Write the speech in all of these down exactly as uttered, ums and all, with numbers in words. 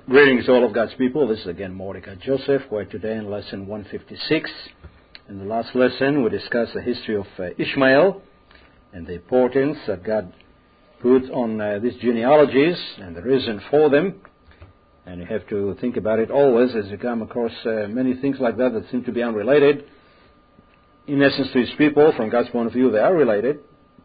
Greetings to all of God's people. This is again Mordecai Joseph. We're today in lesson one fifty-six. In the last lesson we discussed the history of uh, Ishmael and the importance that God put on uh, these genealogies and the reason for them. And you have to think about it always as you come across uh, many things like that that seem to be unrelated. In essence, to his people, from God's point of view, they are related.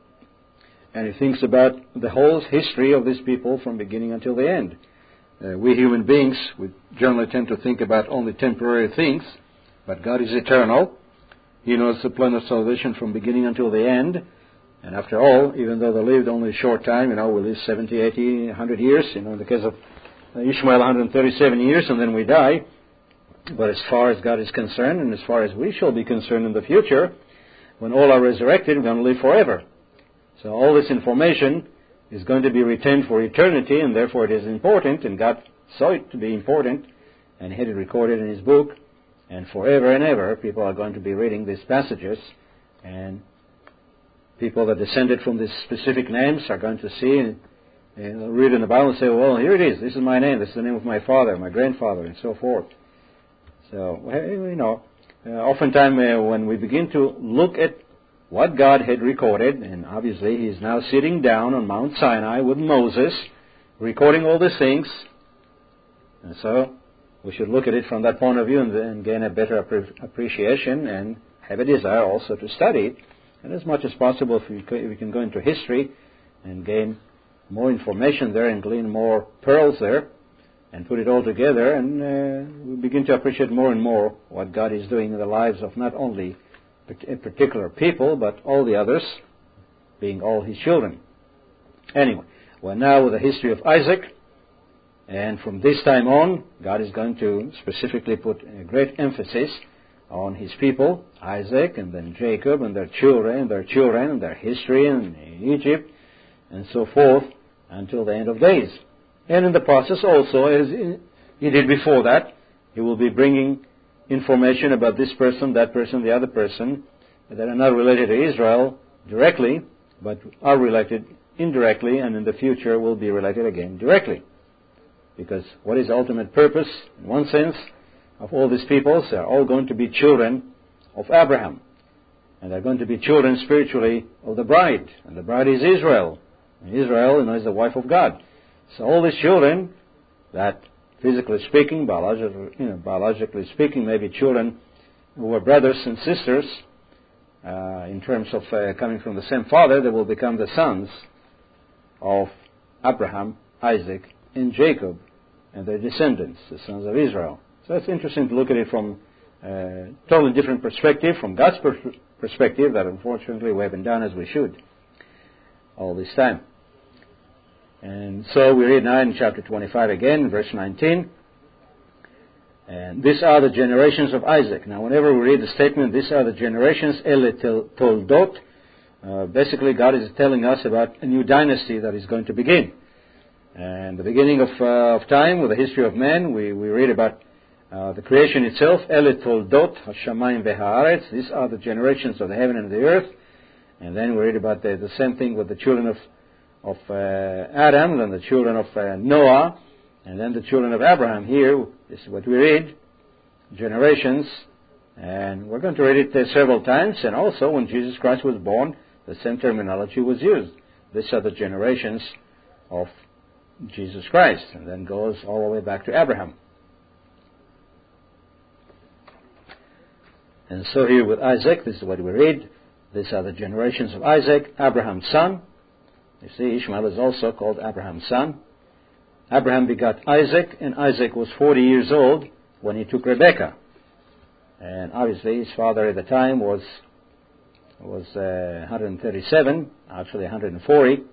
And he thinks about the whole history of these people from beginning until the end. Uh, we human beings, we generally tend to think about only temporary things, but God is eternal. He knows the plan of salvation from beginning until the end. And after all, even though they lived only a short time, you know, we live seventy, eighty, one hundred years. You know, in the case of Ishmael, one hundred thirty-seven years, and then we die. But as far as God is concerned, and as far as we shall be concerned in the future, when all are resurrected, we're going to live forever. So all this information is going to be retained for eternity, and therefore it is important, and God saw it to be important, and he had it recorded in his book, and forever and ever people are going to be reading these passages, and people that descended from these specific names are going to see and, and read in the Bible and say, well, here it is, this is my name, this is the name of my father, my grandfather, and so forth. So, you know, uh, oftentimes uh, when we begin to look at what God had recorded, and obviously He is now sitting down on Mount Sinai with Moses, recording all these things. And so we should look at it from that point of view and, and gain a better appre- appreciation and have a desire also to study it. And as much as possible, if we, if we can go into history and gain more information there and glean more pearls there and put it all together, and uh, we begin to appreciate more and more what God is doing in the lives of not only in particular people, but all the others, being all his children. Anyway, we're now with the history of Isaac, and from this time on, God is going to specifically put a great emphasis on his people, Isaac, and then Jacob, and their children, and their children, and their history, and Egypt, and so forth, until the end of days. And in the process also, as he did before that, he will be bringing information about this person, that person, the other person, that are not related to Israel directly, but are related indirectly, and in the future will be related again directly. Because what is the ultimate purpose, in one sense, of all these peoples? They are all going to be children of Abraham. And they're going to be children spiritually of the bride. And the bride is Israel. And Israel, you know, is the wife of God. So all these children that, physically speaking, biologically, you know, biologically speaking, maybe children who were brothers and sisters, uh, in terms of uh, coming from the same father, they will become the sons of Abraham, Isaac, and Jacob, and their descendants, the sons of Israel. So it's interesting to look at it from a totally different perspective, from God's per- perspective, that unfortunately we haven't done as we should all this time. And so we read now in chapter twenty-five again, verse nineteen. And these are the generations of Isaac. Now, whenever we read the statement, these are the generations, Ele Toldot, uh, basically God is telling us about a new dynasty that is going to begin. And the beginning of, uh, of time, with the history of man, we, we read about uh, the creation itself, Ele Toldot, Hashamayim V'Haaretz. These are the generations of the heaven and the earth. And then we read about the, the same thing with the children of of uh, Adam, then the children of uh, Noah, and then the children of Abraham. Here, this is what we read, generations, and we're going to read it uh, several times, and also when Jesus Christ was born, the same terminology was used. These are the generations of Jesus Christ, and then goes all the way back to Abraham. And so here with Isaac, this is what we read, these are the generations of Isaac, Abraham's son. You see, Ishmael is also called Abraham's son. Abraham begot Isaac, and Isaac was forty years old when he took Rebekah. And obviously his father at the time was was uh, one hundred thirty-seven, actually one hundred forty,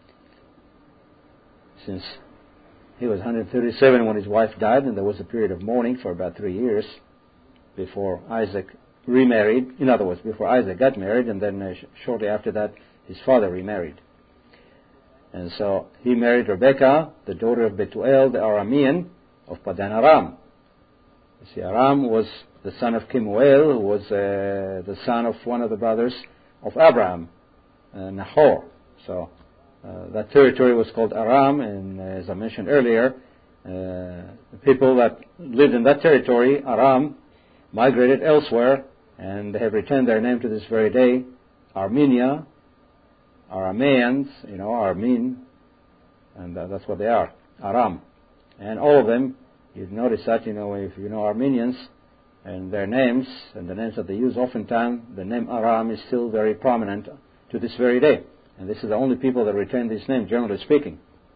since he was one hundred thirty-seven when his wife died, and there was a period of mourning for about three years before Isaac remarried. In other words, before Isaac got married, and then uh, sh- shortly after that his father remarried. And so he married Rebekah, the daughter of Betuel, the Aramean of Padan Aram. You see, Aram was the son of Kemuel, who was uh, the son of one of the brothers of Abraham, uh, Nahor. So uh, that territory was called Aram, and uh, as I mentioned earlier, Uh, the people that lived in that territory, Aram, migrated elsewhere, and they have retained their name to this very day. Armenia, Arameans, you know, Armene, and uh, that's what they are, Aram. And all of them, you notice that, you know, if you know Armenians and their names, and the names that they use oftentimes, the name Aram is still very prominent to this very day. And this is the only people that retain this name, generally speaking.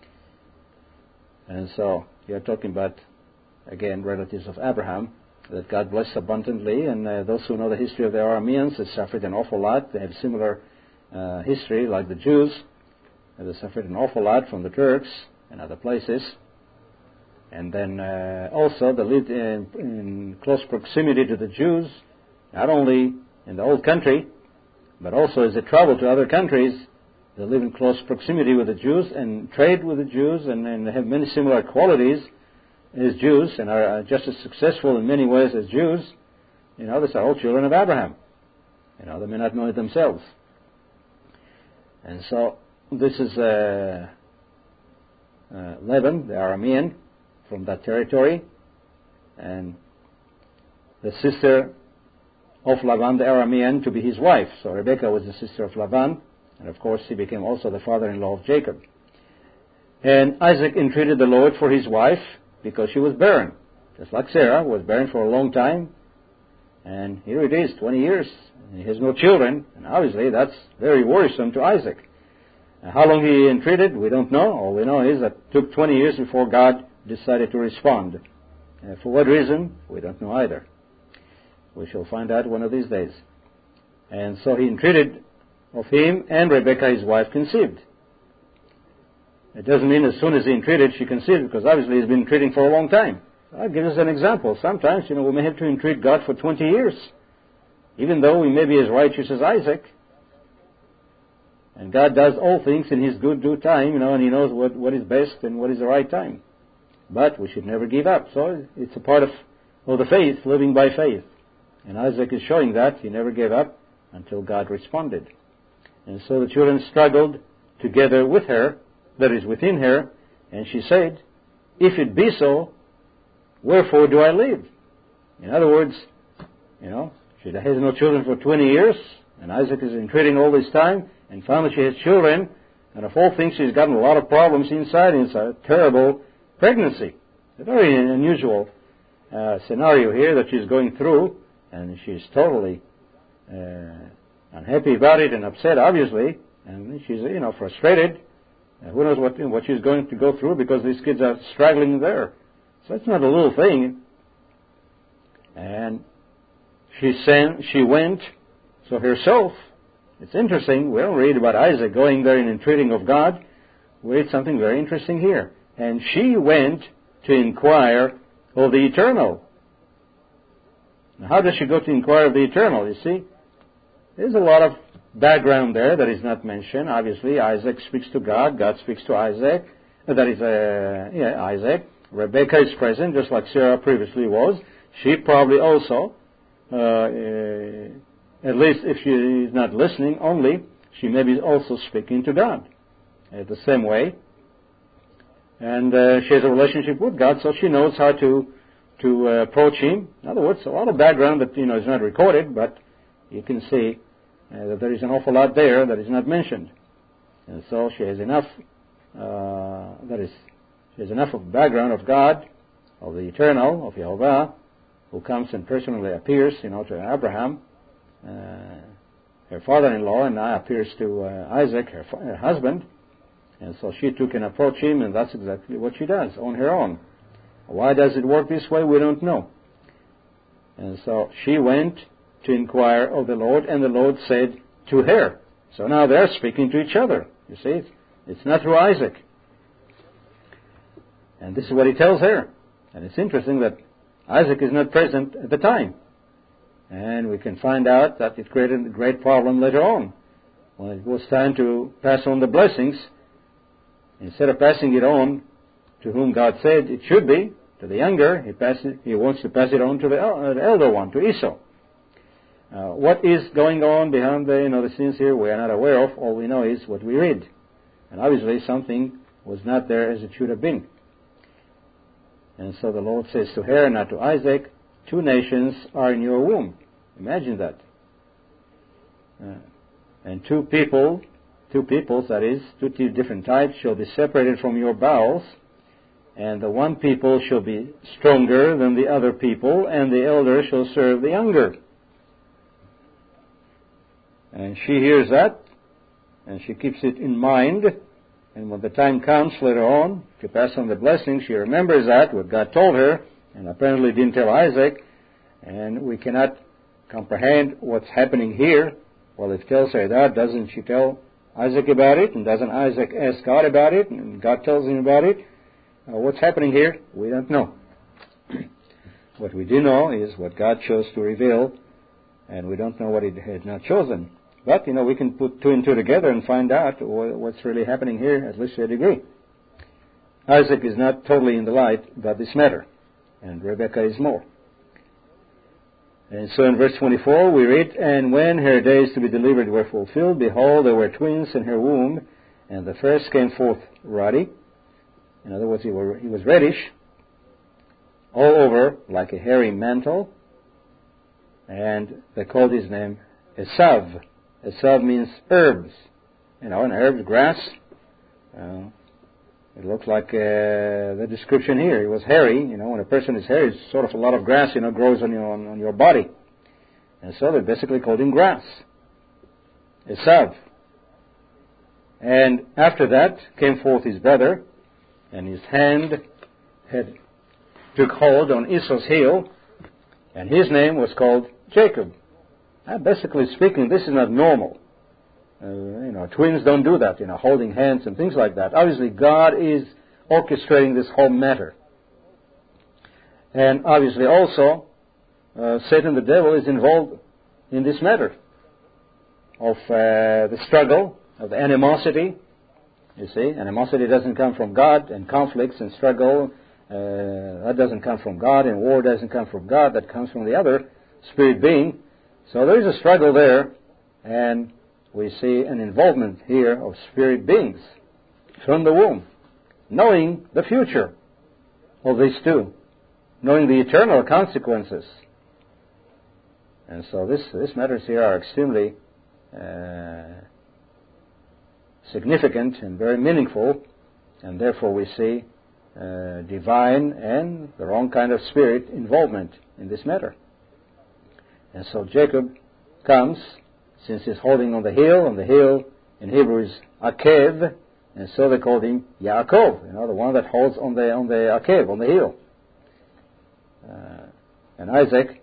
And so, you're talking about, again, relatives of Abraham, that God blessed abundantly, and uh, those who know the history of the Arameans, they suffered an awful lot. They have similar uh, history like the Jews. They suffered an awful lot from the Turks and other places. And then uh, also they lived in, in close proximity to the Jews, not only in the old country, but also as they travel to other countries. They live in close proximity with the Jews and trade with the Jews, and, and have many similar qualities as Jews, and are just as successful in many ways as Jews. You know, these are all children of Abraham. You know, they may not know it themselves. And so this is uh, uh, Laban, the Aramean, from that territory, and the sister of Laban the Aramean to be his wife. So Rebekah was the sister of Laban, and of course he became also the father-in-law of Jacob. And Isaac entreated the Lord for his wife because she was barren, just like Sarah was barren for a long time. And here it is, twenty years, and he has no children, and obviously that's very worrisome to Isaac. Now, how long he entreated, we don't know. All we know is that it took twenty years before God decided to respond. Uh, for what reason, we don't know either. We shall find out one of these days. And so he entreated of him, and Rebekah, his wife, conceived. It doesn't mean as soon as he entreated, she conceived, because obviously he's been entreating for a long time. I'll give us an example. Sometimes, you know, we may have to entreat God for twenty years, even though we may be as righteous as Isaac. And God does all things in His good due time, you know, and He knows what, what is best and what is the right time. But we should never give up. So it's a part of, of the faith, living by faith. And Isaac is showing that. He never gave up until God responded. And so the children struggled together with her, that is within her, and she said, "If it be so, wherefore do I live?" In other words, you know, she has no children for twenty years, and Isaac is entreating all this time, and finally she has children, and of all things she's gotten a lot of problems inside, and it's a terrible pregnancy. A very unusual uh, scenario here that she's going through, and she's totally uh, unhappy about it and upset, obviously, and she's, you know, frustrated. Uh, who knows what, what she's going to go through, because these kids are struggling there. So it's not a little thing. And she sent, she went, so herself. It's interesting. We don't read about Isaac going there and entreating of God. We read something very interesting here. And she went to inquire of the Eternal. Now, how does she go to inquire of the Eternal? You see, there's a lot of background there that is not mentioned. Obviously, Isaac speaks to God. God speaks to Isaac. That is, uh, yeah, Isaac. Rebekah is present, just like Sarah previously was. She probably also, uh, uh, at least if she is not listening only, she may be also speaking to God uh, the same way. And uh, she has a relationship with God, so she knows how to to uh, approach Him. In other words, a lot of background that, you know, is not recorded, but you can see uh, that there is an awful lot there that is not mentioned. And so she has enough. Uh, that is, she has enough of background of God, of the Eternal, of Jehovah, who comes and personally appears, you know, to Abraham, uh, her father-in-law, and now appears to uh, Isaac, her, her husband. And so she took and approached him, and that's exactly what she does on her own. Why does it work this way? We don't know. And so she went to inquire of the Lord, and the Lord said to her. So now they're speaking to each other. You see, it's not through Isaac. And this is what He tells her. And it's interesting that Isaac is not present at the time. And we can find out that it created a great problem later on. When it was time to pass on the blessings, instead of passing it on to whom God said it should be, to the younger, he, pass it, he wants to pass it on to the, uh, the elder one, to Esau. Uh, what is going on behind the, you know, the scenes here, we are not aware of. All we know is what we read. And obviously something was not there as it should have been. And so the Lord says to her, not to Isaac, two nations are in your womb. Imagine that. Uh, and two people, two peoples, that is, two different types, shall be separated from your bowels, and the one people shall be stronger than the other people, and the elder shall serve the younger. And she hears that, and she keeps it in mind, and when the time comes later on to pass on the blessing, she remembers that, what God told her, and apparently didn't tell Isaac, and we cannot comprehend what's happening here. Well, if tells her that, doesn't she tell Isaac about it? And doesn't Isaac ask God about it? And God tells him about it? Uh, what's happening here? We don't know. What we do know is what God chose to reveal, and we don't know what He had not chosen. But, you know, we can put two and two together and find out what's really happening here, at least to a degree. Isaac is not totally in the light about this matter, and Rebekah is more. And so in verse twenty-four we read, and when her days to be delivered were fulfilled, behold, there were twins in her womb, and the first came forth ruddy. In other words, he, were, he was reddish, all over like a hairy mantle, and they called his name Esav. Esav means herbs, you know, an herb, grass. Uh, it looks like uh, the description here. He was hairy. You know, when a person is hairy, it's sort of a lot of grass, you know, grows on your on, on your body, and so they basically called him grass, Esav. And after that came forth his brother, and his hand had took hold on Esau's heel, and his name was called Jacob. Uh, basically speaking, this is not normal. Uh, you know, twins don't do that, you know, holding hands and things like that. Obviously, God is orchestrating this whole matter. And obviously also, uh, Satan the devil is involved in this matter of uh, the struggle, of the animosity. You see, animosity doesn't come from God, and conflicts and struggle, uh, that doesn't come from God, and war doesn't come from God, that comes from the other spirit being. So there is a struggle there, and we see an involvement here of spirit beings from the womb, knowing the future of these two, knowing the eternal consequences. And so this, this matters here are extremely uh, significant and very meaningful, and therefore we see uh, divine and the wrong kind of spirit involvement in this matter. And so Jacob comes, since he's holding on the heel, and the heel in Hebrew is Akev, and so they called him Yaakov, you know, the one that holds on the on the Akev, on the heel. Uh, and Isaac,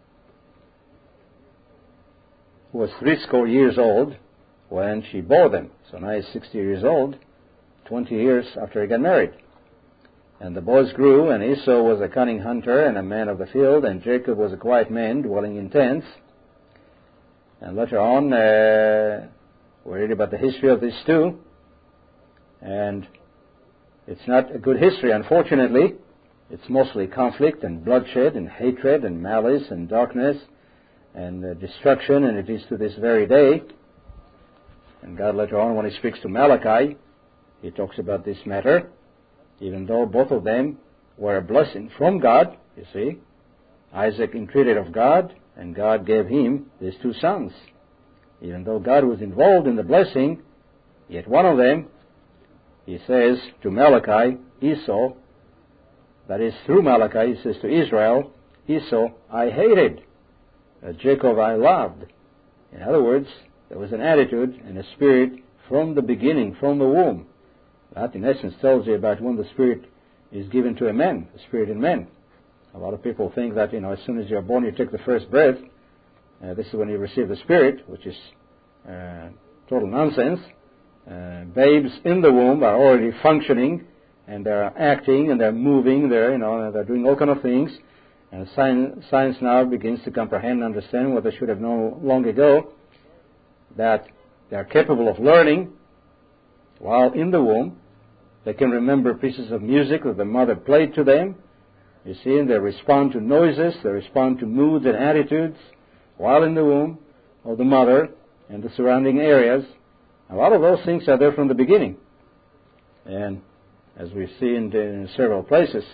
who was threescore years old when she bore them, so now he's sixty years old, twenty years after he got married. And the boys grew, and Esau was a cunning hunter and a man of the field, and Jacob was a quiet man dwelling in tents. And later on, uh, we read about the history of these two, and it's not a good history, unfortunately. It's mostly conflict and bloodshed and hatred and malice and darkness and uh, destruction, and it is to this very day. And God later on, when He speaks to Malachi, He talks about this matter, even though both of them were a blessing from God, you see. Isaac entreated of God, and God gave him these two sons. Even though God was involved in the blessing, yet one of them, He says to Malachi, Esau, that is through Malachi, He says to Israel, Esau I hated, uh, Jacob I loved. In other words, there was an attitude and a spirit from the beginning, from the womb. That in essence tells you about when the spirit is given to a man, the spirit in men. A lot of people think that, you know, as soon as you're born, you take the first breath. Uh, this is when you receive the Spirit, which is uh, total nonsense. Uh, babes in the womb are already functioning, and they're acting, and they're moving, they're, you know, they're doing all kind of things. And science, science now begins to comprehend and understand what they should have known long ago, that they're capable of learning while in the womb. They can remember pieces of music that the mother played to them. You see, and they respond to noises, they respond to moods and attitudes while in the womb of the mother and the surrounding areas. A lot of those things are there from the beginning. And as we see in, in several places,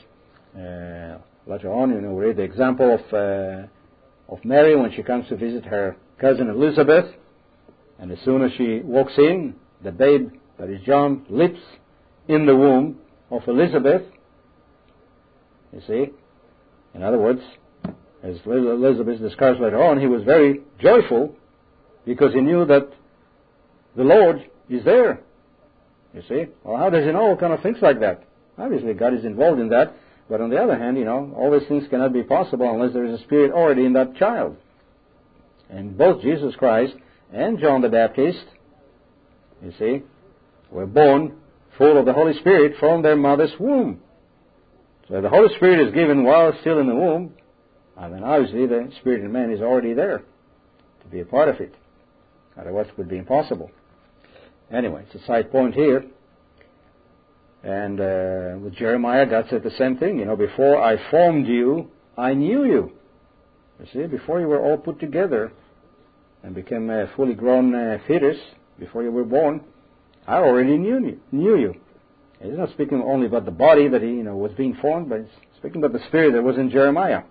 Uh, later on, you know, we read the example of uh, of Mary when she comes to visit her cousin Elizabeth, and as soon as she walks in, the babe, that is John, leaps in the womb of Elizabeth. You see? In other words, as Elizabeth describes later on, he was very joyful because he knew that the Lord is there. You see? Well, how does he know all kind of things like that? Obviously, God is involved in that. But on the other hand, you know, all these things cannot be possible unless there is a spirit already in that child. And both Jesus Christ and John the Baptist, you see, were born full of the Holy Spirit from their mother's womb. So the Holy Spirit is given while still in the womb, and then obviously the Spirit in man is already there to be a part of it. Otherwise it would be impossible. Anyway, it's a side point here. And uh, with Jeremiah, God said the same thing. You know, before I formed you, I knew you. You see, before you were all put together and became a fully grown uh, fetus, before you were born, I already knew you. Knew you. He's not speaking only about the body that he, you know, was being formed, but he's speaking about the spirit that was in Jeremiah.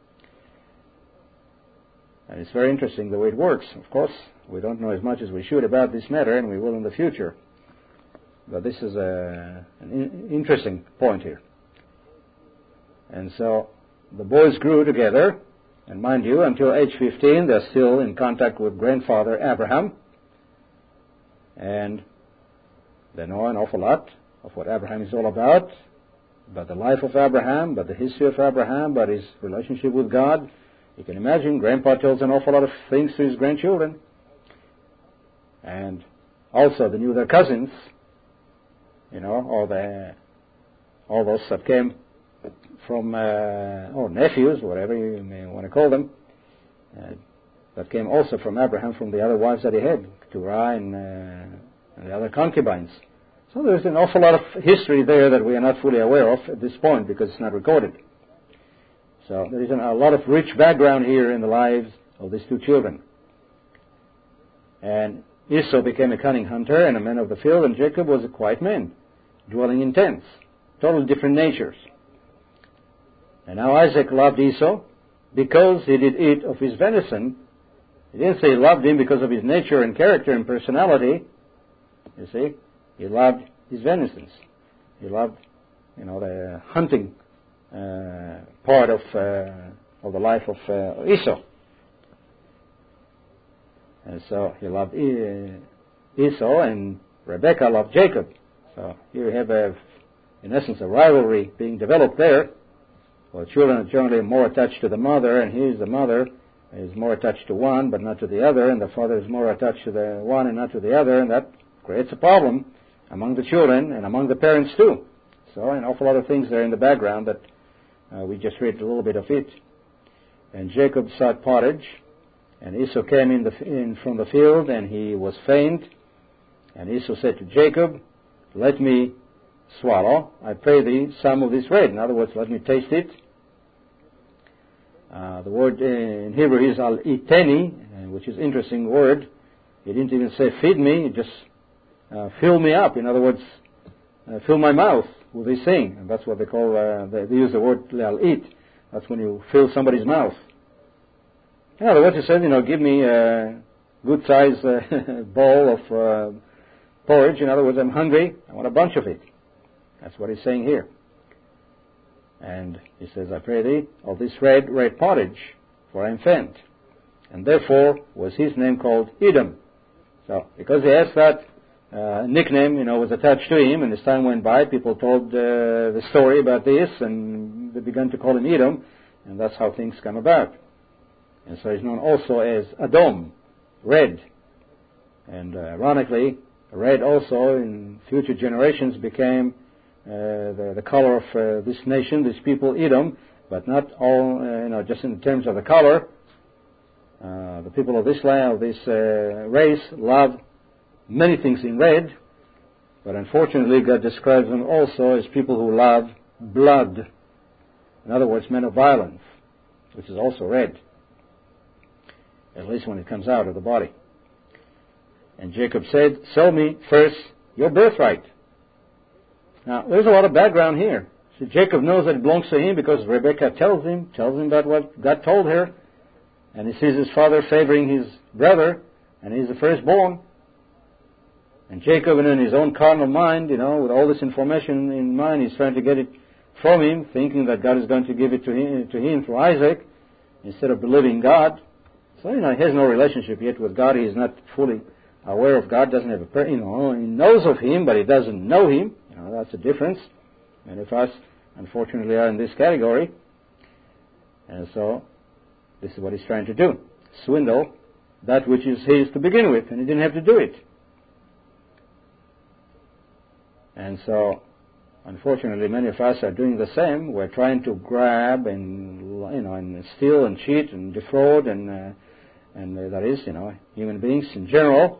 And it's very interesting the way it works. Of course, we don't know as much as we should about this matter, and we will in the future. But this is a, an in, interesting point here. And so the boys grew together, and mind you, until age fifteen, they're still in contact with grandfather Abraham. And they know an awful lot of what Abraham is all about, about the life of Abraham, about the history of Abraham, about his relationship with God. You can imagine, Grandpa tells an awful lot of things to his grandchildren. And also they knew their cousins, you know, all the all those that came from, uh, or nephews, whatever you may want to call them, uh, that came also from Abraham, from the other wives that he had, Keturah and, uh, and the other concubines. So there's an awful lot of history there that we are not fully aware of at this point because it's not recorded. So there is a lot of rich background here in the lives of these two children. And Esau became a cunning hunter and a man of the field, and Jacob was a quiet man, dwelling in tents, totally different natures. And now Isaac loved Esau because he did eat of his venison. He didn't say he loved him because of his nature and character and personality. You see, he loved his venisons. He loved, you know, the hunting uh, part of uh, of the life of uh, Esau. And so he loved Esau, and Rebekah loved Jacob. So here we have, a, in essence, a rivalry being developed there. Well, children are generally more attached to the mother, and here's the mother is more attached to one, but not to the other, and the father is more attached to the one and not to the other, and that creates a problem among the children and among the parents too. So an awful lot of things there in the background that uh, we just read a little bit of it. And Jacob sought pottage, and Esau came in, the, in from the field, and he was faint. And Esau said to Jacob, "Let me swallow, I pray thee, some of this bread." In other words, let me taste it. Uh, the word in Hebrew is al-iteni, which is an interesting word. He didn't even say feed me, he just uh, fill me up. In other words, uh, fill my mouth with this thing. And that's what they call, uh, they, they use the word al-it. That's when you fill somebody's mouth. In other words, he said, you know, give me a good-sized uh, bowl of uh, porridge. In other words, I'm hungry. I want a bunch of it. That's what he's saying here. And he says, I pray thee of this red, red pottage, for I am faint. And therefore was his name called Edom. So, because he has that uh, nickname, you know, was attached to him, and as time went by, people told uh, the story about this, and they began to call him Edom, and that's how things come about. And so he's known also as Edom, red. And uh, ironically, red also in future generations became uh, the, the color of uh, this nation, these people, Edom, but not all, uh, you know, just in terms of the color. Uh, the people of this land, of this uh, race, love many things in red, but unfortunately God describes them also as people who love blood. In other words, men of violence, which is also red, at least when it comes out of the body. And Jacob said, sell me first your birthright. Now, there's a lot of background here. So Jacob knows that it belongs to him because Rebekah tells him, tells him about what God told her. And he sees his father favoring his brother, and he's the firstborn. And Jacob, in his own carnal mind, you know, with all this information in mind, he's trying to get it from him, thinking that God is going to give it to him, to him through Isaac, instead of believing God. So, you know, he has no relationship yet with God. He is not fully aware of God, doesn't have a, you know, he knows of Him, but he doesn't know Him. You know, that's a difference. Many of us, unfortunately, are in this category. And so, this is what he's trying to do. Swindle that which is his to begin with, and he didn't have to do it. And so, unfortunately, many of us are doing the same. We're trying to grab and, you know, and steal and cheat and defraud, and uh, and uh, that is, you know, human beings in general,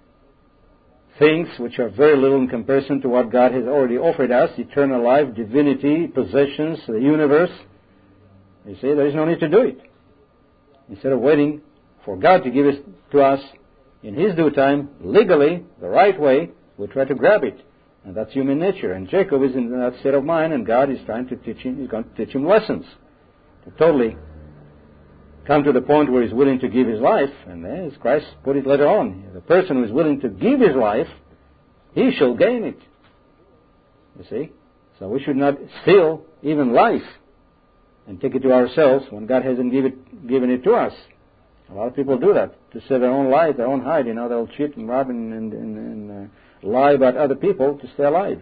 things which are very little in comparison to what God has already offered us: eternal life, divinity, possessions, the universe. You see, there is no need to do it. Instead of waiting for God to give it to us in His due time, legally, the right way, we try to grab it. And that's human nature. And Jacob is in that state of mind, and God is trying to teach him, He's going to teach him lessons. To totally come to the point where he's willing to give his life. And as Christ put it later on, the person who is willing to give his life, he shall gain it. You see? So we should not steal even life and take it to ourselves when God hasn't give it, given it to us. A lot of people do that to save their own life, their own hide. You know, they'll cheat and rob and, and, and, and uh, lie about other people to stay alive,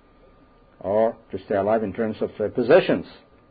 or to stay alive in terms of uh, possessions,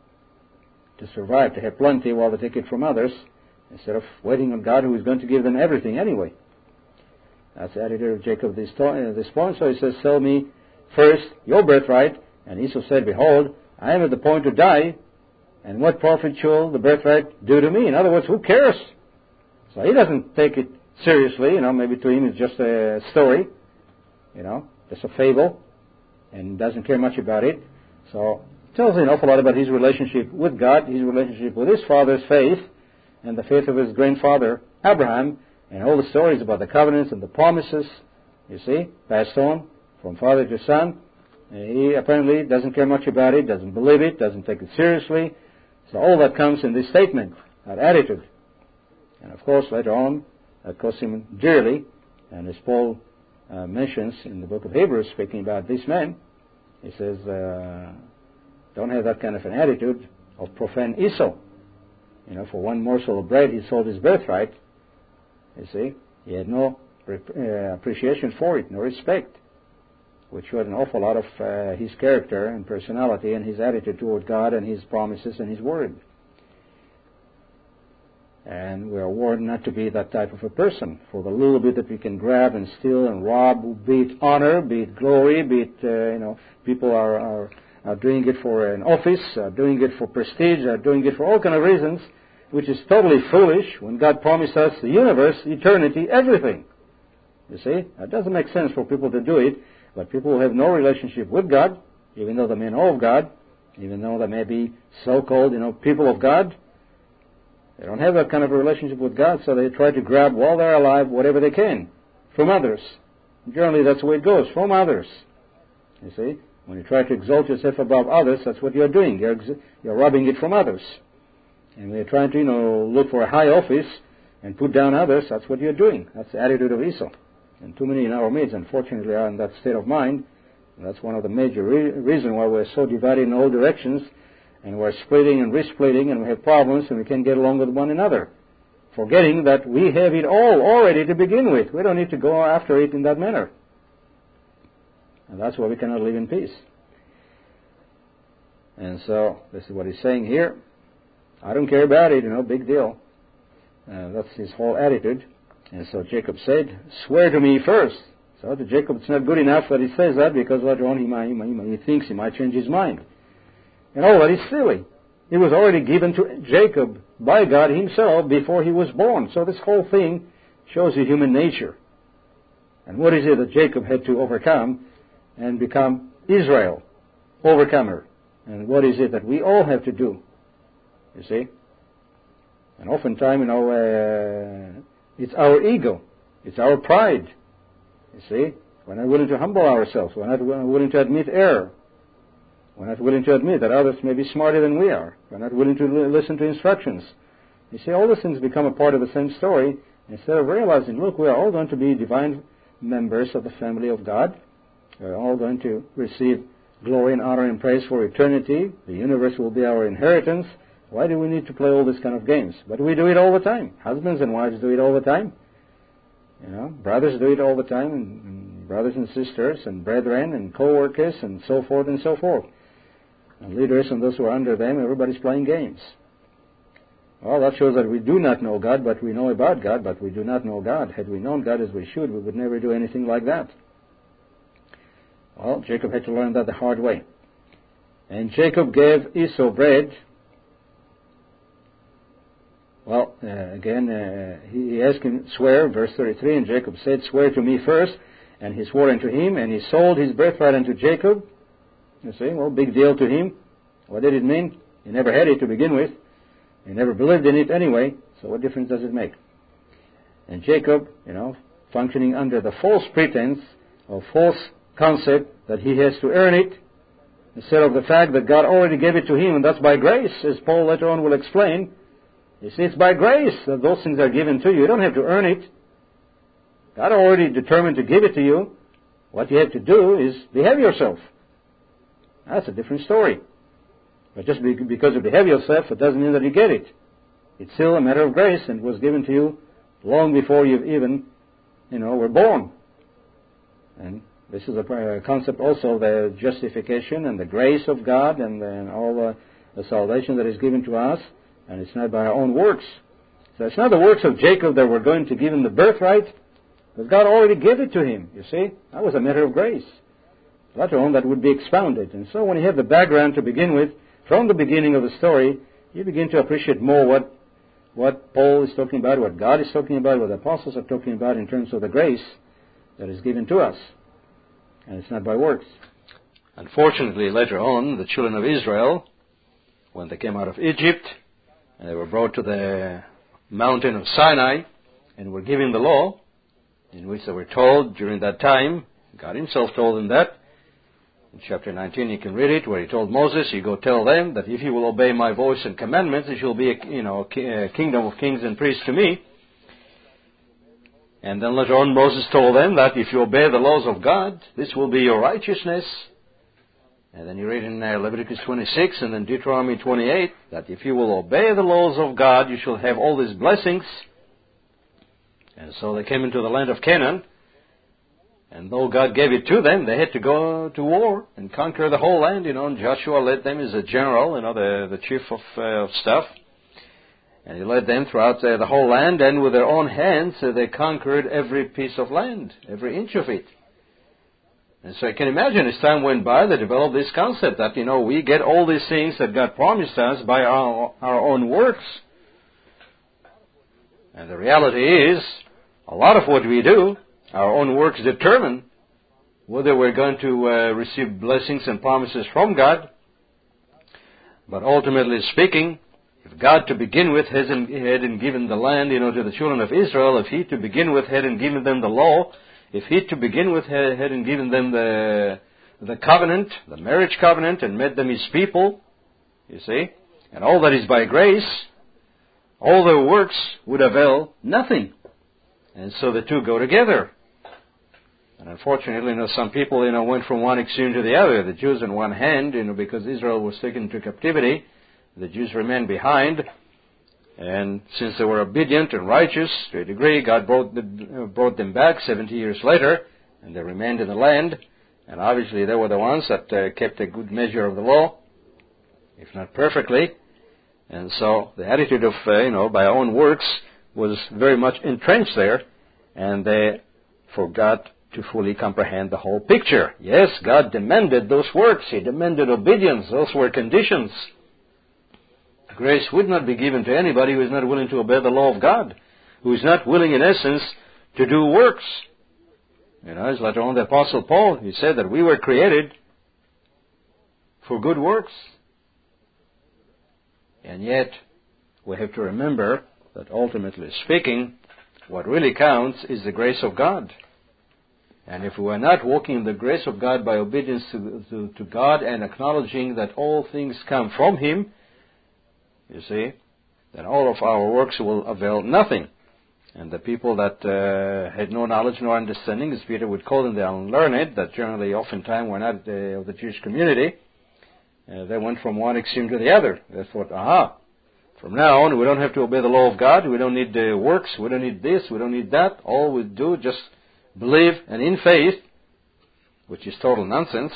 to survive, to have plenty while they take it from others, instead of waiting on God, who is going to give them everything anyway. That's the attitude of Jacob at this, to- uh, this point. So he says, "Sell me first your birthright." And Esau said, "Behold, I am at the point to die, and what profit shall the birthright do to me?" In other words, who cares? So he doesn't take it seriously. You know, maybe to him it's just a story, you know, just a fable, and doesn't care much about it. So it tells an awful lot about his relationship with God, his relationship with his father's faith, and the faith of his grandfather Abraham, and all the stories about the covenants and the promises, you see, passed on from father to son. And he apparently doesn't care much about it, doesn't believe it, doesn't take it seriously. So all that comes in this statement, that attitude. And of course, later on, that cost him dearly. And as Paul uh, mentions in the book of Hebrews, speaking about this man, he says, uh, don't have that kind of an attitude of profane Esau. You know, for one morsel of bread, he sold his birthright. You see, he had no uh, appreciation for it, no respect, which showed an awful lot of uh, his character and personality and his attitude toward God and His promises and His Word. And we are warned not to be that type of a person. For the little bit that we can grab and steal and rob, be it honor, be it glory, be it, uh, you know, people are, are, are doing it for an office, are doing it for prestige, are doing it for all kind of reasons, which is totally foolish when God promised us the universe, eternity, everything. You see? It doesn't make sense for people to do it, but people who have no relationship with God, even though they may know of God, even though they may be so-called, you know, people of God, they don't have that kind of a relationship with God, so they try to grab while they're alive whatever they can from others. Generally, that's the way it goes, from others. You see? When you try to exalt yourself above others, that's what you're doing. You're, ex- you're robbing it from others. And when you're trying to, you know, look for a high office and put down others, that's what you're doing. That's the attitude of Esau. And too many in our midst, unfortunately, are in that state of mind. And that's one of the major re- reasons why we're so divided in all directions, and we're splitting and re-splitting, and we have problems, and we can't get along with one another, forgetting that we have it all already to begin with. We don't need to go after it in that manner. And that's why we cannot live in peace. And so, this is what he's saying here. I don't care about it, you know, big deal. Uh, that's his whole attitude. And so Jacob said, "Swear to me first." So to Jacob, it's not good enough that he says that, because later on he, might, he, might, he thinks he might change his mind. And all that is silly. It was already given to Jacob by God Himself before he was born. So this whole thing shows you human nature. And what is it that Jacob had to overcome and become Israel, overcomer? And what is it that we all have to do? You see? And oftentimes, you know, uh, it's our ego. It's our pride. You see? We're not willing to humble ourselves. We're not willing to admit error. We're not willing to admit that others may be smarter than we are. We're not willing to li- listen to instructions. You see, all these things become a part of the same story. Instead of realizing, look, we are all going to be divine members of the family of God. We're all going to receive glory and honor and praise for eternity. The universe will be our inheritance. Why do we need to play all these kind of games? But we do it all the time. Husbands and wives do it all the time. You know, brothers do it all the time, and, and brothers and sisters, and brethren, and co-workers, and so forth and so forth. And leaders and those who are under them, everybody's playing games. Well, that shows that we do not know God, but we know about God, but we do not know God. Had we known God as we should, we would never do anything like that. Well, Jacob had to learn that the hard way. And Jacob gave Esau bread. Well, uh, again, uh, he, he asked him, swear, verse thirty-three, and Jacob said, swear to me first. And he swore unto him, and he sold his birthright unto Jacob. You see, well, big deal to him. What did it mean? He never had it to begin with. He never believed in it anyway, so what difference does it make? And Jacob, you know, functioning under the false pretense or false concept that he has to earn it, instead of the fact that God already gave it to him, and that's by grace, as Paul later on will explain. You see, it's by grace that those things are given to you. You don't have to earn it. God already determined to give it to you. What you have to do is behave yourself. That's a different story. But just because you behave yourself, it doesn't mean that you get it. It's still a matter of grace, and it was given to you long before you even, you know, were born. And this is a concept also of the justification and the grace of God and, and all the, the salvation that is given to us. And it's not by our own works. So it's not the works of Jacob that were going to give him the birthright, but God already gave it to him, you see. That was a matter of grace. Later on, that would be expounded. And so when you have the background to begin with, from the beginning of the story, you begin to appreciate more what what Paul is talking about, what God is talking about, what the apostles are talking about in terms of the grace that is given to us. And it's not by works. Unfortunately, later on, the children of Israel, when they came out of Egypt, and they were brought to the mountain of Sinai, and were given the law, in which they were told during that time, God himself told them that, in chapter nineteen, you can read it, where he told Moses, you go tell them that if you will obey my voice and commandments, it shall be a, you know, a kingdom of kings and priests to me. And then later on, Moses told them that if you obey the laws of God, this will be your righteousness. And then you read in uh, Leviticus twenty-six and then Deuteronomy twenty-eight, that if you will obey the laws of God, you shall have all these blessings. And so they came into the land of Canaan. And though God gave it to them, they had to go to war and conquer the whole land, you know, and Joshua led them as a general, you know, the, the chief of, uh, of staff. And he led them throughout uh, the whole land, and with their own hands, uh, they conquered every piece of land, every inch of it. And so you can imagine, as time went by, they developed this concept that, you know, we get all these things that God promised us by our, our own works. And the reality is, a lot of what we do, our own works determine whether we're going to uh, receive blessings and promises from God. But ultimately speaking, if God to begin with hasn't, hadn't given the land, you know, to the children of Israel, if He to begin with hadn't given them the law, if He to begin with hadn't given them the the covenant, the marriage covenant, and made them His people, you see, and all that is by grace, all their works would avail nothing. And so the two go together. And unfortunately, you know, some people, you know, went from one extreme to the other. The Jews on one hand, you know, because Israel was taken into captivity, the Jews remained behind. And since they were obedient and righteous to a degree, God brought, the, brought them back seventy years later, and they remained in the land. And obviously they were the ones that uh, kept a good measure of the law, if not perfectly. And so the attitude of, uh, you know, by our own works was very much entrenched there, and they forgot to fully comprehend the whole picture. Yes, God demanded those works. He demanded obedience. Those were conditions. Grace would not be given to anybody who is not willing to obey the law of God, who is not willing, in essence, to do works. You know, as later on the Apostle Paul, he said that we were created for good works. And yet, we have to remember that ultimately speaking, what really counts is the grace of God. And if we are not walking in the grace of God by obedience to, to, to God and acknowledging that all things come from Him, you see, then all of our works will avail nothing. And the people that uh, had no knowledge nor understanding, as Peter would call them, the unlearned, that generally oftentimes were not uh, of the Jewish community, uh, they went from one extreme to the other. They thought, aha, from now on we don't have to obey the law of God, we don't need uh, works, we don't need this, we don't need that. All we do just believe and in faith, which is total nonsense,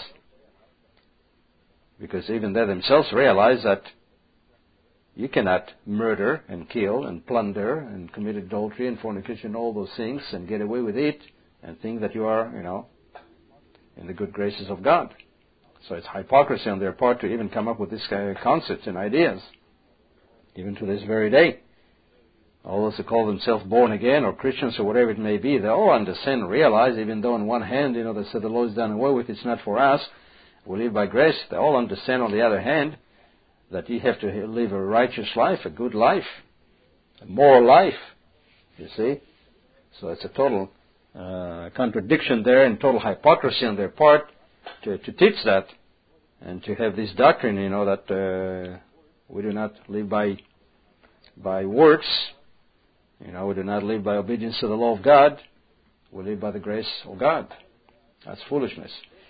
because even they themselves realize that you cannot murder and kill and plunder and commit adultery and fornication, all those things, and get away with it and think that you are, you know, in the good graces of God. So it's hypocrisy on their part to even come up with these kind of concepts and ideas, even to this very day. All those who call themselves born again or Christians or whatever it may be, they all understand and realize, even though on one hand, you know, they say the law is done away with, it's not for us, we live by grace. They all understand on the other hand that you have to live a righteous life, a good life, a moral life, you see. So it's a total uh, contradiction there and total hypocrisy on their part to, to teach that and to have this doctrine, you know, that uh, we do not live by by works. You know, we do not live by obedience to the law of God. We live by the grace of God. That's foolishness.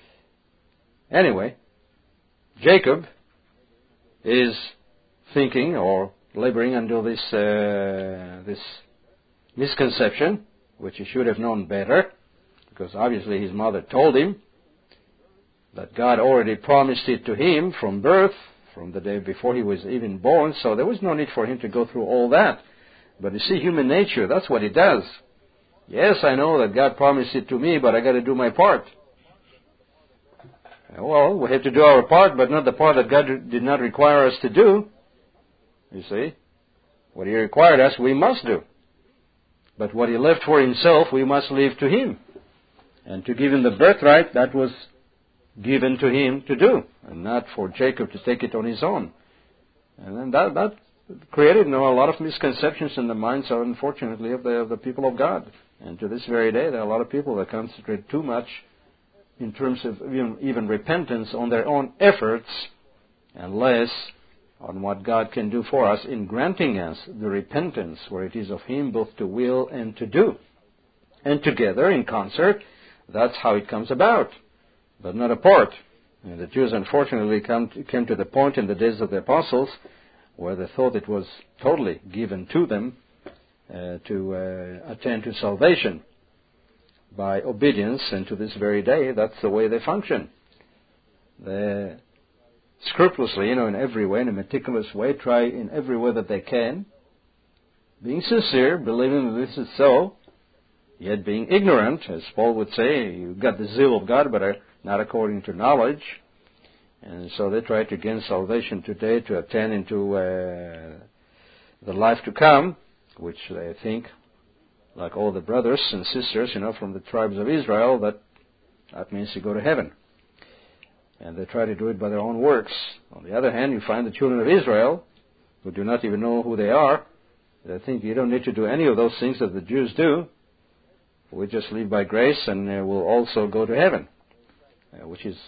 Anyway, Jacob is thinking or laboring under this uh, this misconception, which he should have known better, because obviously his mother told him that God already promised it to him from birth, from the day before he was even born, so there was no need for him to go through all that. But you see, human nature, that's what it does. Yes, I know that God promised it to me, but I got to do my part. Well, we have to do our part, but not the part that God did not require us to do. You see? What He required us, we must do. But what He left for Himself, we must leave to Him. And to give Him the birthright, that was given to Him to do, and not for Jacob to take it on his own. And then that, that created, you know, a lot of misconceptions in the minds, of, unfortunately, of the, of the people of God. And to this very day, there are a lot of people that concentrate too much in terms of even, even repentance on their own efforts and less on what God can do for us in granting us the repentance where it is of Him both to will and to do. And together, in concert, that's how it comes about, but not apart. And the Jews, unfortunately, come to, came to the point in the days of the apostles where they thought it was totally given to them uh, to uh, attain to salvation by obedience, and to this very day, that's the way they function. They scrupulously, you know, in every way, in a meticulous way, try in every way that they can, being sincere, believing that this is so, yet being ignorant, as Paul would say, you've got the zeal of God, but not according to knowledge. And so they try to gain salvation today to attain into uh, the life to come, which they think, like all the brothers and sisters, you know, from the tribes of Israel, that that means you go to heaven. And they try to do it by their own works. On the other hand, you find the children of Israel, who do not even know who they are, they think you don't need to do any of those things that the Jews do. We just live by grace and uh, we'll also go to heaven, uh, which is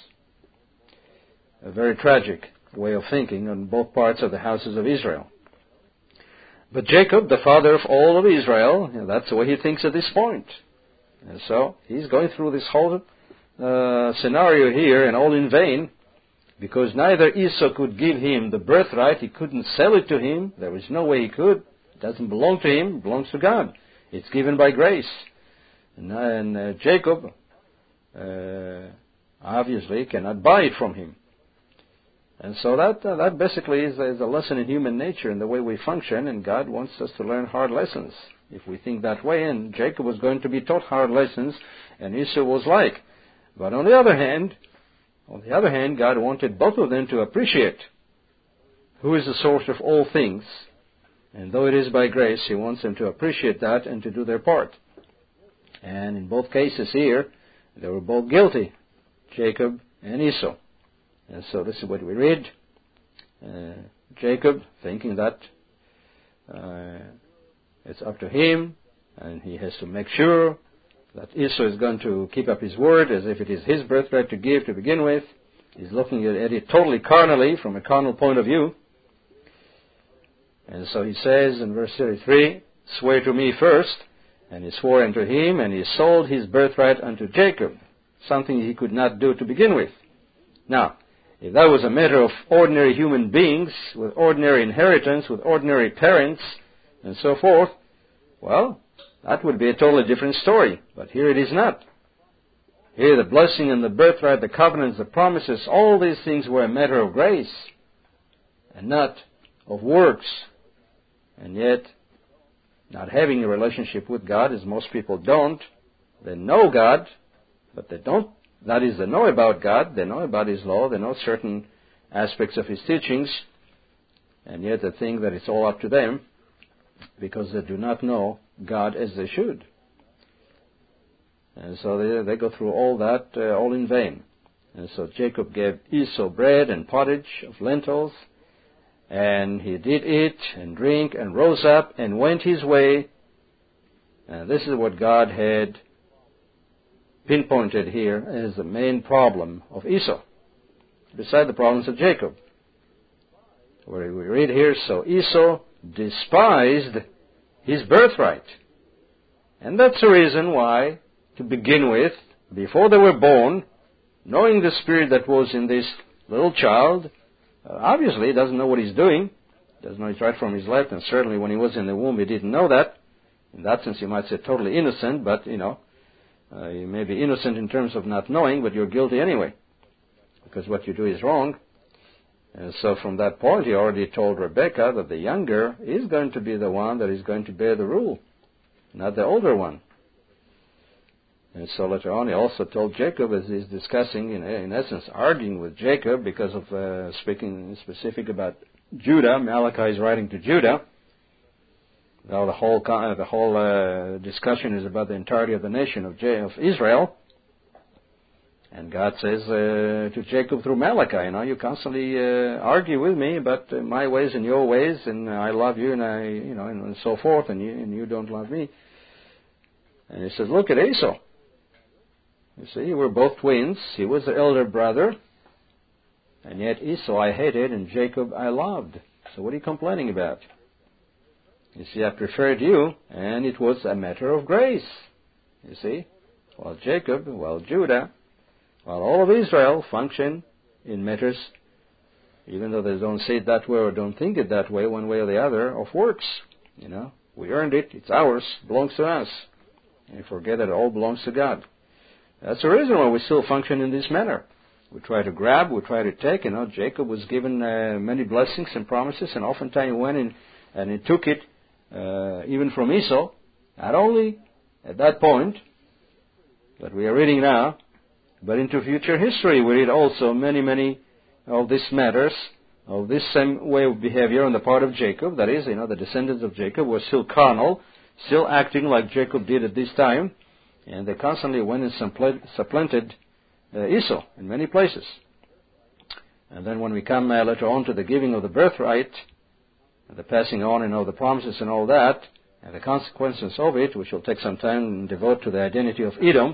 a very tragic way of thinking on both parts of the houses of Israel. But Jacob, the father of all of Israel, you know, that's the way he thinks at this point. And so he's going through this whole uh, scenario here, and all in vain, because neither Esau could give him the birthright. He couldn't sell it to him. There was no way he could. It doesn't belong to him. It belongs to God. It's given by grace. And, and uh, Jacob uh, obviously cannot buy it from him. And so that uh, that basically is, is a lesson in human nature and the way we function, and God wants us to learn hard lessons if we think that way. And Jacob was going to be taught hard lessons, and Esau was like. But on the other hand, on the other hand, God wanted both of them to appreciate who is the source of all things, and though it is by grace, He wants them to appreciate that and to do their part. And in both cases here, they were both guilty, Jacob and Esau. And so this is what we read. Uh, Jacob thinking that uh, it's up to him, and he has to make sure that Esau is going to keep up his word as if it is his birthright to give to begin with. He's looking at it totally carnally, from a carnal point of view. And so he says in verse thirty-three, swear to me first. And he swore unto him, and he sold his birthright unto Jacob, something he could not do to begin with. Now, if that was a matter of ordinary human beings, with ordinary inheritance, with ordinary parents, and so forth, well, that would be a totally different story. But here it is not. Here the blessing and the birthright, the covenants, the promises, all these things were a matter of grace, and not of works. And yet, not having a relationship with God, as most people don't, they know God, but they don't, that is, they know about God, they know about His law, they know certain aspects of His teachings, and yet they think that it's all up to them, because they do not know God as they should. And so they, they go through all that, uh, all in vain. And so Jacob gave Esau bread and pottage of lentils, and he did eat and drink and rose up and went his way. And this is what God had pinpointed here as the main problem of Esau, beside the problems of Jacob. Where we read here, so Esau despised his birthright. And that's the reason why, to begin with, before they were born, knowing the spirit that was in this little child, uh, obviously he doesn't know what he's doing, doesn't know his right from his left, and certainly when he was in the womb he didn't know that. In that sense you might say totally innocent, but, you know, uh, you may be innocent in terms of not knowing, but you're guilty anyway, because what you do is wrong. And so from that point he already told Rebekah that the younger is going to be the one that is going to bear the rule, not the older one. And so later on he also told Jacob, as he's discussing, in, in essence arguing with Jacob because of uh, speaking specific about Judah. Malachi is writing to Judah. Now the whole uh, the whole uh, discussion is about the entirety of the nation of, J- of Israel. And God says uh, to Jacob through Malachi, you know, you constantly uh, argue with me about uh, my ways and your ways, and I love you, and I, you know, and, and so forth, and you, and you don't love me. And he says, look at Esau. You see, we're both twins. He was the elder brother, and yet Esau I hated, and Jacob I loved. So what are you complaining about? You see, I preferred you, and it was a matter of grace. You see, while Jacob, while Judah, while all of Israel function in matters, even though they don't say it that way or don't think it that way, one way or the other, of works. You know, we earned it, it's ours, belongs to us. And forget that it all belongs to God. That's the reason why we still function in this manner. We try to grab, we try to take. You know, Jacob was given uh, many blessings and promises, and oftentimes he went in and he took it uh, even from Esau. Not only at that point that we are reading now, but into future history we read also many, many of these matters, of this same way of behavior on the part of Jacob. That is, you know, the descendants of Jacob were still carnal, still acting like Jacob did at this time, and they constantly went and supplanted uh, Esau in many places. And then when we come uh, later on to the giving of the birthright, the passing on and all the promises and all that, and the consequences of it, which will take some time and devote to the identity of Edom,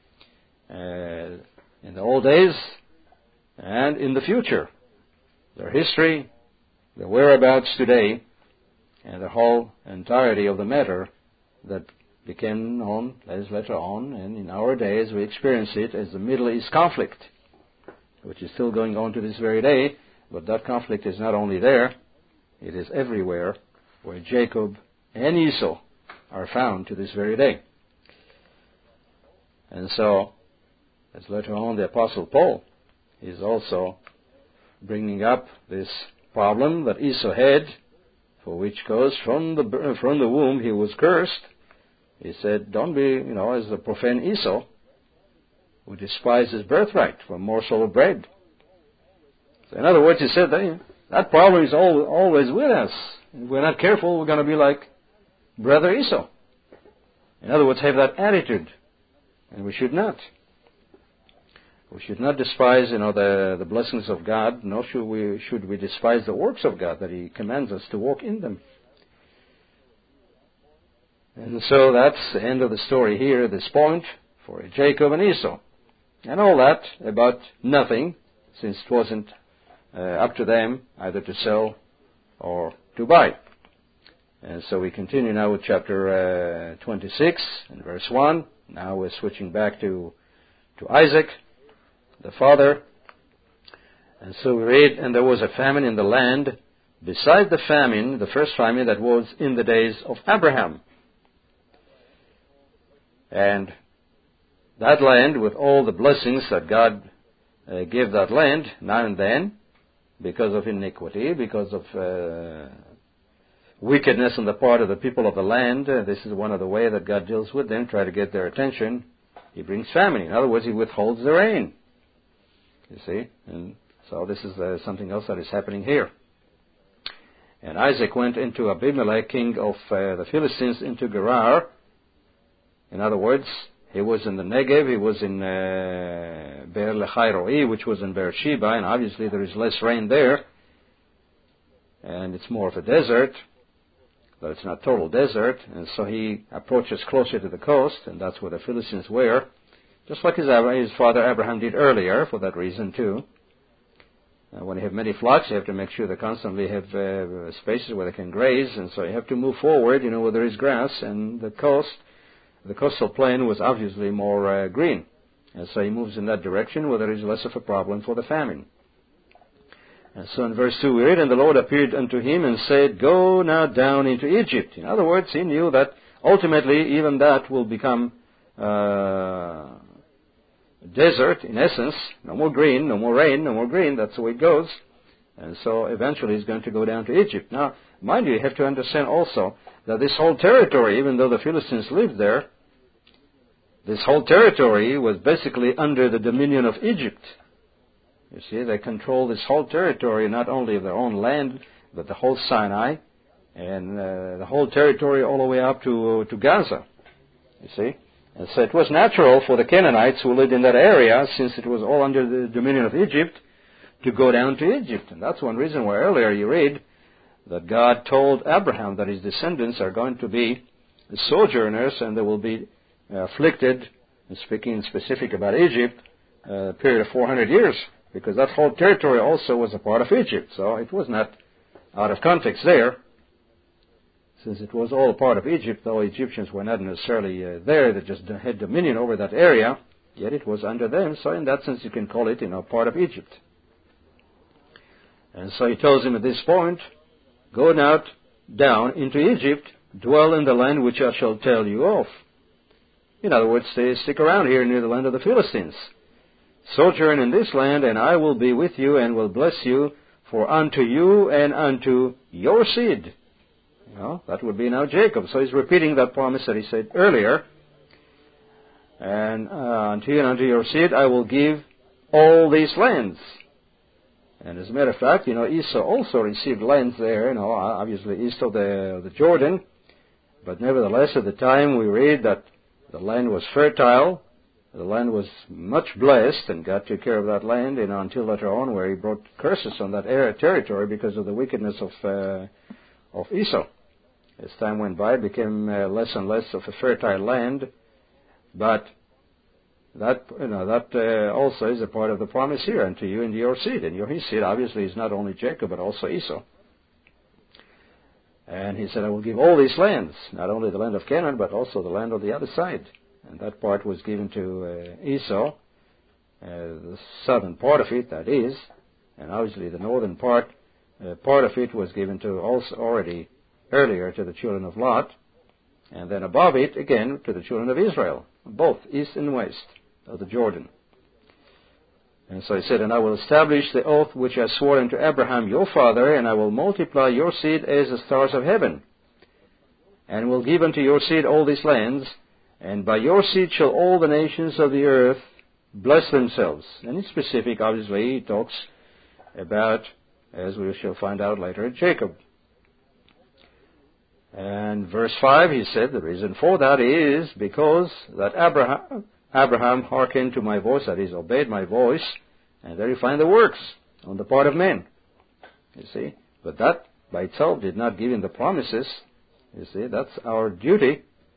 uh, in the old days and in the future, their history, their whereabouts today, and the whole entirety of the matter that became known as later on, and in our days we experience it as the Middle East conflict, which is still going on to this very day. But that conflict is not only there, it is everywhere where Jacob and Esau are found to this very day. And so, as later on the Apostle Paul is also bringing up this problem that Esau had, for which goes from the from the womb he was cursed. He said, don't be, you know, as the profane Esau, who despised his birthright for a morsel of bread. So in other words, he said, that, that problem is all, always with us. If we're not careful, we're going to be like brother Esau. In other words, have that attitude. And we should not. We should not despise, you know, the, the blessings of God, nor should we, should we despise the works of God, that He commands us to walk in them. And so that's the end of the story here at this point for Jacob and Esau. And all that about nothing, since it wasn't uh, up to them either to sell or to buy. And so we continue now with chapter uh, twenty-six and verse one. Now we're switching back to, to Isaac, the father. And so we read, and there was a famine in the land, beside the famine, the first famine that was in the days of Abraham. And that land, with all the blessings that God uh, gave that land, now and then, because of iniquity, because of uh, wickedness on the part of the people of the land, uh, this is one of the ways that God deals with them, try to get their attention. He brings famine. In other words, He withholds the rain. You see? And so this is uh, something else that is happening here. And Isaac went into Abimelech, king of uh, the Philistines, into Gerar. In other words, he was in the Negev, he was in uh, Beer Lechai Roi, which was in Beersheba, and obviously there is less rain there. And it's more of a desert, but it's not total desert. And so he approaches closer to the coast, and that's where the Philistines were. Just like his, his father Abraham did earlier, for that reason too. Uh, when you have many flocks, you have to make sure they constantly have uh, spaces where they can graze, and so you have to move forward, you know, where there is grass, and the coast, the coastal plain was obviously more uh, green. And so he moves in that direction where there is less of a problem for the famine. And so in verse two we read, and the Lord appeared unto him and said, Go now down into Egypt. In other words, he knew that ultimately even that will become uh, desert, in essence. No more green, no more rain, no more green. That's the way it goes. And so eventually he's going to go down to Egypt. Now, mind you, you have to understand also that this whole territory, even though the Philistines lived there, this whole territory was basically under the dominion of Egypt. You see, they control this whole territory, not only of their own land, but the whole Sinai, and uh, the whole territory all the way up to, uh, to Gaza. You see? And so it was natural for the Canaanites who lived in that area, since it was all under the dominion of Egypt, to go down to Egypt. And that's one reason why earlier you read that God told Abraham that his descendants are going to be sojourners and they will be afflicted, and speaking specific about Egypt, a period of four hundred years, because that whole territory also was a part of Egypt. So it was not out of context there, since it was all a part of Egypt, though Egyptians were not necessarily uh, there, they just had dominion over that area, yet it was under them, so in that sense you can call it, you know, part of Egypt. And so he tells him at this point, Go now down into Egypt, dwell in the land which I shall tell you of. In other words, stay, stick around here near the land of the Philistines. Sojourn in this land, and I will be with you and will bless you, for unto you and unto your seed. You know, that would be now Jacob. So he's repeating that promise that he said earlier. And uh, unto you and unto your seed I will give all these lands. And as a matter of fact, you know, Esau also received lands there, you know, obviously east of the, the Jordan. But nevertheless, at the time we read that the land was fertile, the land was much blessed, and God took care of that land, you know, until later on where he brought curses on that area, territory because of the wickedness of uh, of Esau. As time went by, it became uh, less and less of a fertile land, but that, you know, that uh, also is a part of the promise here, unto you and your seed. And your his seed obviously is not only Jacob, but also Esau. And he said, I will give all these lands, not only the land of Canaan, but also the land on the other side. And that part was given to uh, Esau, uh, the southern part of it, that is, and obviously the northern part, uh, part of it was given to also already earlier to the children of Lot, and then above it, again, to the children of Israel, both east and west of the Jordan. And so he said, And I will establish the oath which I swore unto Abraham your father, and I will multiply your seed as the stars of heaven, and will give unto your seed all these lands, and by your seed shall all the nations of the earth bless themselves. And in specific, obviously, he talks about, as we shall find out later, Jacob. And verse five, he said, the reason for that is because that Abraham, Abraham hearkened to my voice, that is, obeyed my voice, and there you find the works on the part of men. You see? But that by itself did not give him the promises. You see, that's our duty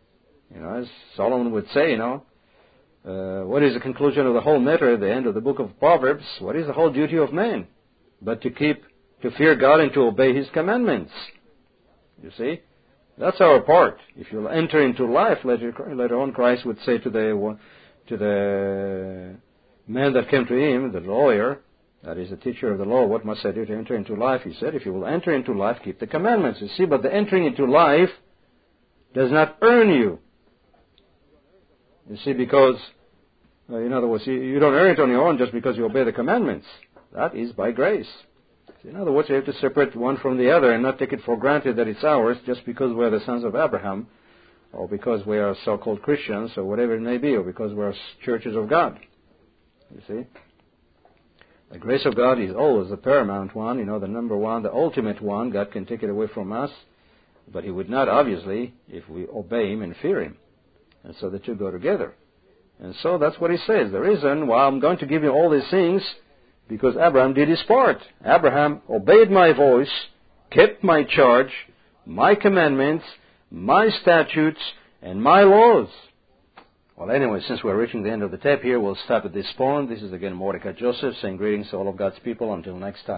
You know, as Solomon would say, you know, uh, what is the conclusion of the whole matter at the end of the book of Proverbs? What is the whole duty of man? But to keep, to fear God and to obey His commandments. You see? That's our part. If you'll enter into life, later, later on Christ would say to the, to the man that came to Him, the lawyer, that is the teacher of the law, what must I do to enter into life? He said, if you will enter into life, keep the commandments. You see, but the entering into life does not earn you. You see, because, uh, in other words, you, you don't earn it on your own just because you obey the commandments. That is by grace. In other words, you have to separate one from the other and not take it for granted that it's ours just because we're the sons of Abraham, or because we are so-called Christians, or whatever it may be, or because we're churches of God. You see? The grace of God is always the paramount one, you know, the number one, the ultimate one. God can take it away from us, but He would not, obviously, if we obey Him and fear Him. And so the two go together. And so that's what He says. The reason why I'm going to give you all these things, because Abraham did his part. Abraham obeyed my voice, kept my charge, my commandments, my statutes, and my laws. Well, anyway, since we're reaching the end of the tape here, we'll stop at this point. This is again Mordecai Joseph saying greetings to all of God's people. Until next time.